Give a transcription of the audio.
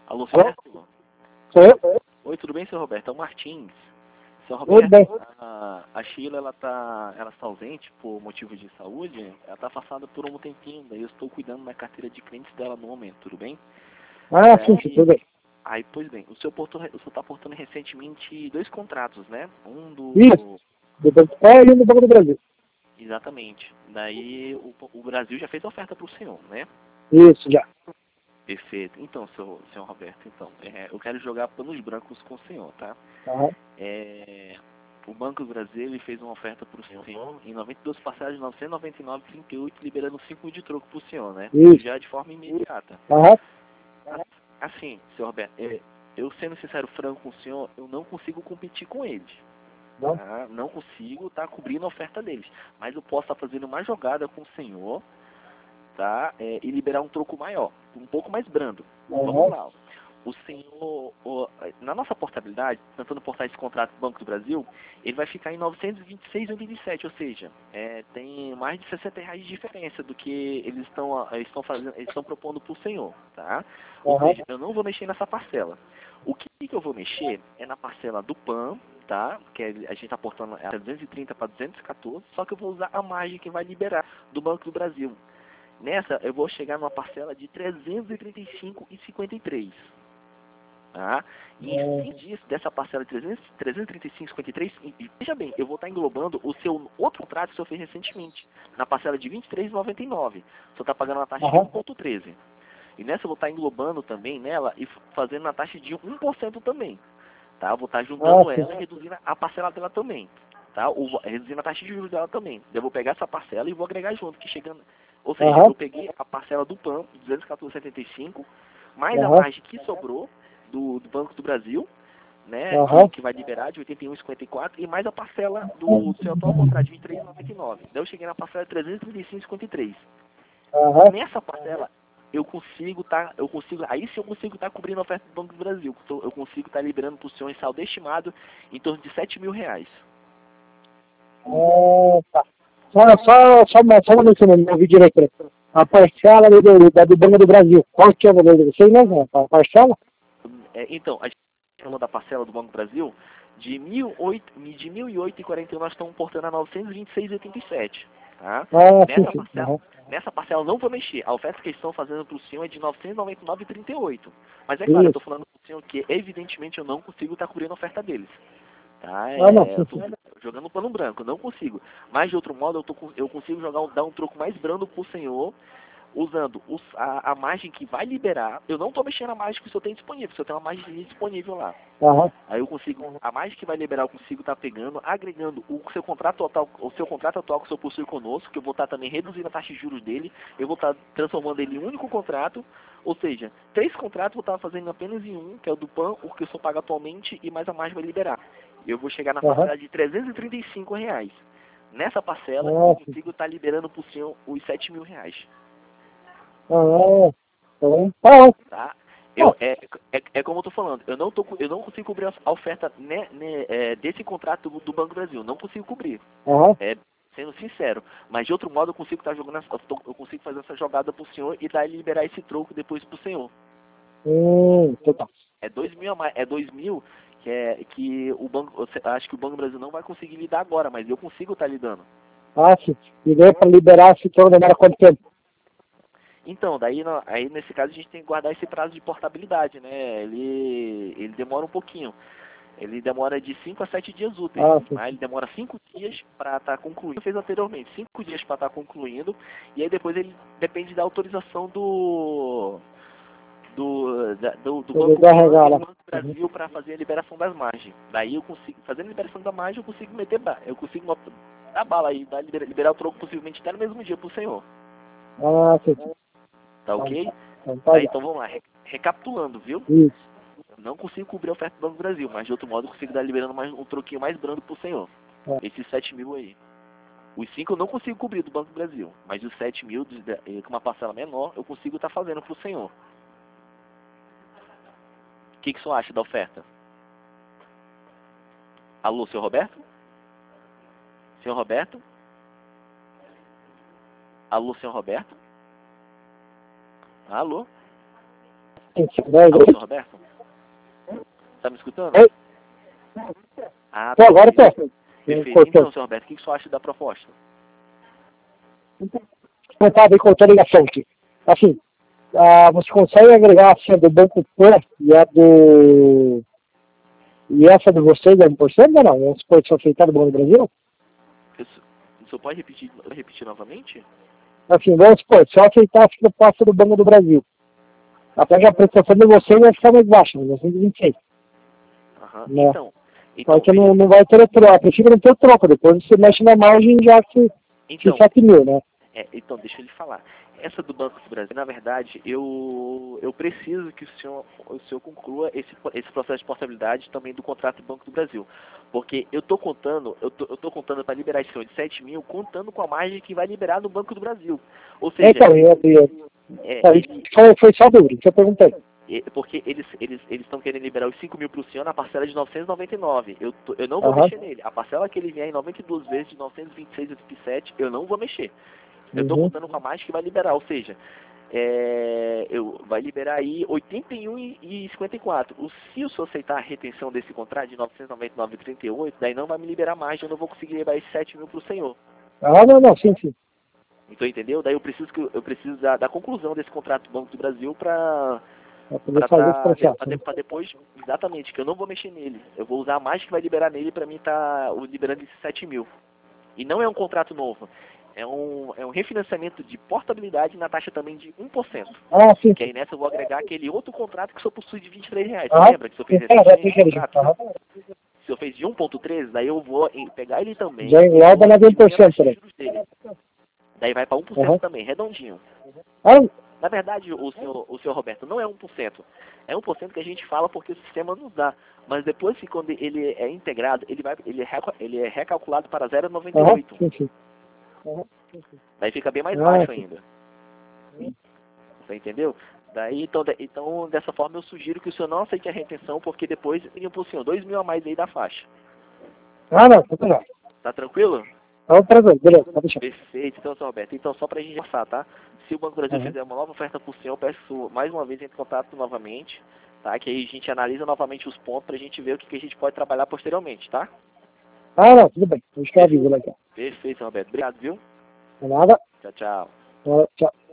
Alô, senhor Roberto? Sou eu? Oi, tudo bem, senhor Roberto? É o Martins. Senhor Tudo bem. Roberto, a Sheila, ela tá ausente por motivo de saúde. Ela tá afastada por um tempinho, daí eu estou cuidando da carteira de clientes dela no momento, tudo bem? Ah, sim, tudo bem. Aí, pois bem, o senhor tá portando recentemente 2 contratos, né? Um Isso, do... do Banco e um do Banco do Brasil. Exatamente. Daí o Brasil já fez a oferta para o senhor, né? Isso, já. Perfeito. Então, senhor Roberto, então, eu quero jogar panos brancos com o senhor, tá? Aham. O Banco do Brasil ele fez uma oferta para o senhor em 92 passagens de 999,38, liberando 5 mil de troco para o senhor, né? Isso Isso. já é de forma imediata. Aham. Assim, senhor Roberto, eu sendo sincero, franco com o senhor, eu não consigo competir com eles. Não? Tá? Não consigo estar cobrindo a oferta deles. Mas eu posso estar fazendo uma jogada com o senhor, tá? E liberar um troco maior, um pouco mais brando. Vamos Aham. lá. O senhor, na nossa portabilidade, tentando portar esse contrato do Banco do Brasil, ele vai ficar em 926,87, ou seja, tem mais de R$ 60 de diferença do que eles estão propondo para o senhor, tá? Ou Aham. seja, eu não vou mexer nessa parcela. O que eu vou mexer é na parcela do PAN, tá? Que a gente está portando a 230 para 214, só que eu vou usar a margem que vai liberar do Banco do Brasil. Nessa, eu vou chegar numa parcela de 335,53. Tá? E em cima disso, dessa parcela de 335,53, veja bem, eu vou estar englobando o seu outro contrato que o senhor fez recentemente, na parcela de 23,99. O senhor está pagando uma taxa de Aham. 1,13. E nessa eu vou estar englobando também nela e fazendo uma taxa de 1% também. Tá? Eu vou estar juntando Ah, sim. ela e reduzindo a parcela dela também. Tá? Reduzindo a taxa de juros dela também. Eu vou pegar essa parcela e vou agregar junto, que chegando. Ou seja, Aham. eu peguei a parcela do PAN, 214,75, mais a Aham. margem que sobrou do Banco do Brasil, né, Aham. que vai liberar de 81,54, e mais a parcela do seu atual contrato de 23,99. Daí eu cheguei na parcela de 335,53. Aham. Nessa parcela, aí sim eu consigo estar cobrindo a oferta do Banco do Brasil. Então, eu consigo estar liberando para o senhor em saldo estimado em torno de R$ 7.000. Tá. Só uma vez que eu não ouvi direito. A parcela do Banco do Brasil. Qual que é o valor de vocês mesmo? A parcela? Então, a gente falou da parcela do Banco do Brasil, de 1.008,41 nós estamos portando a 926,87. Tá? Ah, sim, Nessa sim. parcela, Aham. nessa parcela eu não vou mexer. A oferta que eles estão fazendo para o senhor é de 999,38. Mas é claro, eu Isso. estou falando para o senhor que evidentemente eu não consigo estar cobrindo a oferta deles. Tá? Ah, não, Eu sim, tô sim. jogando pano branco, não consigo. Mas de outro modo, eu consigo dar um troco mais brando pro senhor, usando a margem que vai liberar. Eu não estou mexendo na margem que o senhor tem disponível, o senhor tem uma margem disponível lá. Aham. Aí eu consigo, a margem que vai liberar, eu consigo estar pegando, agregando o seu contrato atual que o senhor possui conosco, que eu vou estar também reduzindo a taxa de juros dele, eu vou estar transformando ele em um único contrato, ou seja, 3 contratos eu vou estar fazendo apenas em um, que é o do PAN, o que o senhor paga atualmente, e mais a margem vai liberar. Eu vou chegar na Aham. parcela de R$ 335. Nessa parcela, eu Ah, sim. consigo estar liberando para o senhor os R$ 7.000. Ah, então, tá bom. Tá? Ah, É como eu tô falando, eu não consigo cobrir a oferta desse contrato do Banco do Brasil, não consigo cobrir, aham. sendo sincero. Mas de outro modo eu consigo estar jogando, eu consigo fazer essa jogada pro senhor e daí liberar esse troco depois pro senhor. Então tá. É 2.000 a mais, é 2.000 que o banco, acho que o Banco do Brasil não vai conseguir lidar agora, mas eu consigo estar lidando. Ah, sim. E daí para liberar esse trono demora quanto tempo? Então, daí aí nesse caso a gente tem que guardar esse prazo de portabilidade, né? Ele demora um pouquinho. Ele demora de 5 a 7 dias úteis. Ah, sim. Tá? Ele demora 5 dias para estar concluindo. Fez anteriormente, 5 dias para estar concluindo. E aí depois ele depende da autorização do Ele Banco vai PAN regar e do lá. Banco Uhum. Brasil para fazer a liberação das margens. Daí eu consigo, fazendo a liberação da margem, eu consigo eu consigo dar bala aí, liberar o troco possivelmente até no mesmo dia para o senhor. Ah, sim. Tá Então, ok? então tá Daí já. então vamos lá, recapitulando, viu? Isso. Não consigo cobrir a oferta do Banco do Brasil, mas de outro modo eu consigo dar liberando um troquinho mais brando pro senhor. É. Esses 7.000 aí. Os 5 eu não consigo cobrir do Banco do Brasil, mas os 7.000, com uma parcela menor, eu consigo estar fazendo pro senhor. O que o senhor acha da oferta? Alô, senhor Roberto? Senhor Roberto? Alô, senhor Roberto? Alô? Alô, senhor Roberto? Tá me escutando? Oi? Ah, Tô, agora tô. perfeito. Então, senhor Roberto, o que o senhor acha da proposta? Não tá bem cortando a ligação aqui. Assim, você consegue agregar assim, a do Banco Pan e a do... E essa de vocês é 1% ou não? Vamos supor que são aceitados no Banco do Brasil? O senhor pode repetir novamente? Assim, vamos supor, se eu aceitasse a proposta do Banco do Brasil, até que a prestação de vocês vai ficar mais baixa, 926. Aham. Né? Então, Só que não vai ter troca, a princípio não ter troca, depois você mexe na margem já que 7 mil, né? Então, deixa eu lhe falar. Essa do Banco do Brasil, na verdade, eu preciso que o senhor conclua esse processo de portabilidade também do contrato do Banco do Brasil. Porque eu tô contando para liberar esse senhor de 7 mil, contando com a margem que vai liberar no Banco do Brasil. Ou seja, foi só dúvida que eu perguntei. Porque eles estão querendo liberar os 5 mil para o senhor na parcela de 999. Eu não vou mexer nele. A parcela que ele vier em 92 vezes de 926,87, eu não vou mexer. Eu estou contando com a mais que vai liberar, ou seja, vai liberar aí 81,54. Se o senhor aceitar a retenção desse contrato de 999,38, daí não vai me liberar mais, eu não vou conseguir levar esses 7 mil para o senhor. Não, sim. Então, entendeu? Daí eu preciso da conclusão desse contrato do Banco do Brasil para depois, exatamente, que eu não vou mexer nele. Eu vou usar a mais que vai liberar nele para mim estar liberando esses 7 mil. E não é um contrato novo. É um refinanciamento de portabilidade na taxa também de 1%. Sim. Que aí nessa eu vou agregar aquele outro contrato que o senhor possui de R$23. Você lembra que o senhor fez esse? Se o senhor fez de 1,13, daí eu vou pegar ele também. Já engloba na 1%, dele. Daí vai para 1% também, redondinho. Na verdade, o senhor Roberto, não é 1%. É 1% que a gente fala porque o sistema nos dá. Mas depois que quando ele é integrado, ele é recalculado para 0,98. Daí fica bem mais baixo ainda. Você entendeu? Daí, então, dessa forma, eu sugiro que o senhor não aceite a retenção, porque depois iriam pro senhor 2 mil a mais aí da faixa. Não, tá legal. Tá tranquilo? Tranquilo, beleza, tá deixando. Perfeito, então, senhor Roberto. Então, só pra gente passar, tá? Se o Banco do Brasil fizer uma nova oferta pro senhor, eu peço mais uma vez entre em contato novamente, tá? Que aí a gente analisa novamente os pontos pra gente ver o que a gente pode trabalhar posteriormente, tá? Não, tudo bem. A gente quer avisar aqui. Perfeito, senhor Roberto. Obrigado, viu? De nada. Tchau, tchau. Tchau.